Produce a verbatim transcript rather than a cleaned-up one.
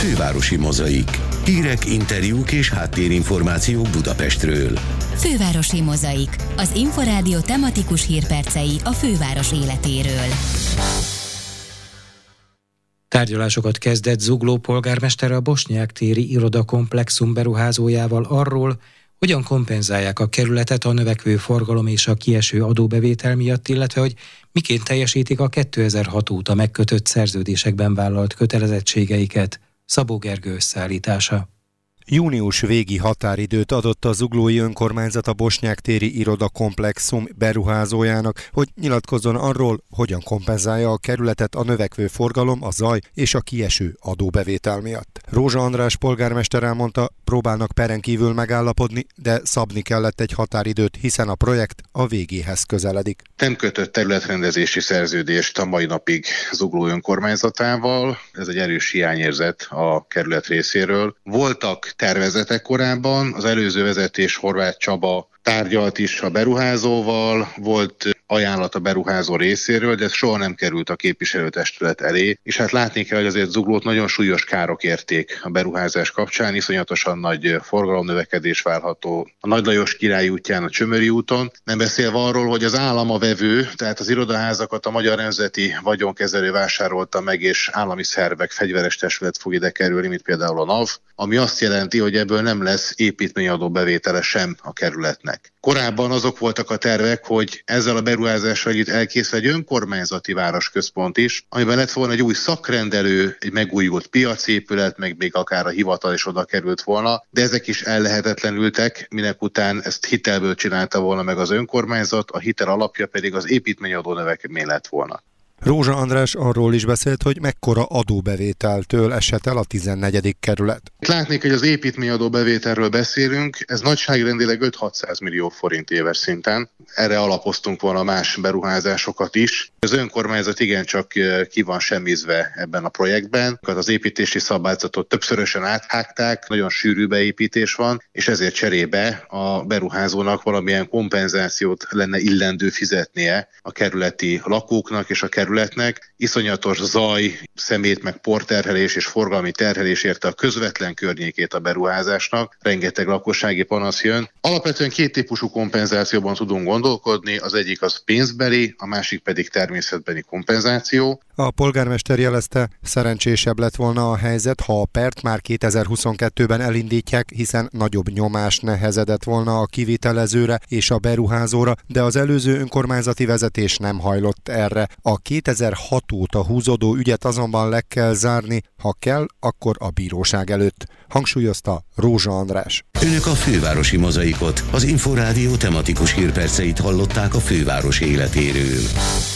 Fővárosi Mozaik. Hírek, interjúk és háttérinformációk Budapestről. Fővárosi Mozaik. Az Inforádió tematikus hírpercei a főváros életéről. Tárgyalásokat kezdett Zugló polgármester a Bosnyák téri irodakomplexum beruházójával arról, hogyan kompenzálják a kerületet a növekvő forgalom és a kieső adóbevétel miatt, illetve hogy miként teljesítik a kétezer-hat óta megkötött szerződésekben vállalt kötelezettségeiket. Szabó Gergő összeállítása. Június végi határidőt adott a zuglói önkormányzat a Bosnyák téri irodakomplexum beruházójának, hogy nyilatkozzon arról, hogyan kompenzálja a kerületet a növekvő forgalom, a zaj és a kieső adóbevétel miatt. Rózsa András polgármester elmondta, próbálnak peren kívül megállapodni, de szabni kellett egy határidőt, hiszen a projekt a végéhez közeledik. Nem kötött területrendezési szerződést a mai napig Zugló önkormányzatával, ez egy erős hiányérzet a kerület részéről. Voltak tervezetek korábban, az előző vezetés Horváth Csaba tárgyalt is a beruházóval, volt ajánlat a beruházó részéről, de ez soha nem került a képviselőtestület elé, és hát látni kell, hogy azért Zuglót nagyon súlyos károk érték a beruházás kapcsán, iszonyatosan nagy forgalomnövekedés várható a Nagy Lajos Király útján, a Csömöri úton, nem beszélve arról, hogy az állam a vevő, tehát az irodaházakat a Magyar Nemzeti Vagyonkezelő vásárolta meg, és állami szervek, fegyveres testület fog ide kerülni, mint például a NAV, ami azt jelenti, hogy ebből nem lesz építményadó bevétele sem a kerületnek. Korábban azok voltak a tervek, hogy ezzel a beruházással együtt elkészül egy önkormányzati városközpont is, amiben lett volna egy új szakrendelő, egy megújult piacépület, meg még akár a hivatal is oda került volna, de ezek is ellehetetlenültek, minek után ezt hitelből csinálta volna meg az önkormányzat, a hitel alapja pedig az építményadó növekedmény lett volna. Rózsa András arról is beszélt, hogy mekkora adóbevételtől esett el a tizennegyedik kerület. Látnék, hogy az építményadó bevételről beszélünk, ez nagyságrendileg öt-hatszáz millió forint éves szinten. Erre alapoztunk volna más beruházásokat is. Az önkormányzat igencsak ki van semmizve ebben a projektben. Az építési szabályzatot többszörösen áthágták, nagyon sűrű beépítés van, és ezért cserébe a beruházónak valamilyen kompenzációt lenne illendő fizetnie a kerületi lakóknak és a kerületnek. Iszonyatos zaj, szemét meg porterhelés és forgalmi terhelés érte a közvetlen környékét a beruházásnak. Rengeteg lakossági panasz jön. Alapvetően két típusú kompenzációban tudunk gondolkodni, az egyik az pénzbeli, a másik pedig természetbeni kompenzáció. A polgármester jelezte, szerencsésebb lett volna a helyzet, ha a pert már kétezer-huszonkettőben elindítják, hiszen nagyobb nyomás nehezedett volna a kivitelezőre és a beruházóra, de az előző önkormányzati vezetés nem hajlott erre. A kétezer-hat óta húzódó ügyet azonban le kell zárni, ha kell, akkor a bíróság előtt, hangsúlyozta Rózsa András. Önök a Fővárosi Mozaikot, az Inforádió tematikus hírperceit hallották a főváros életéről.